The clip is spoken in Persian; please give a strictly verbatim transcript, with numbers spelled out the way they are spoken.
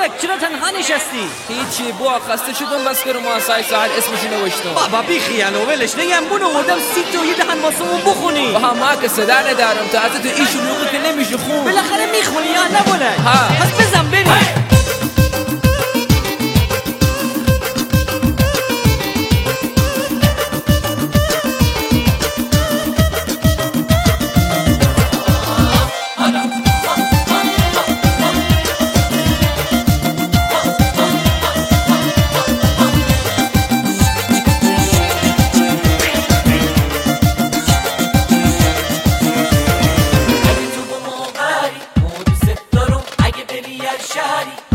مبارک چرا تنها نشستی؟ هیچی بوا خسته شدم بس که رو ماسای ساحل اسمشو نوشتم. بابا بی خیال ولش نگم بونو آدم سی تا یه دهن واسمون بخونی. با هم که صدا ندارم تا از تو این شلوغی که نمیشه خون. بالاخره میخونی یا نبونه؟ ها پس بزن بریم. شهری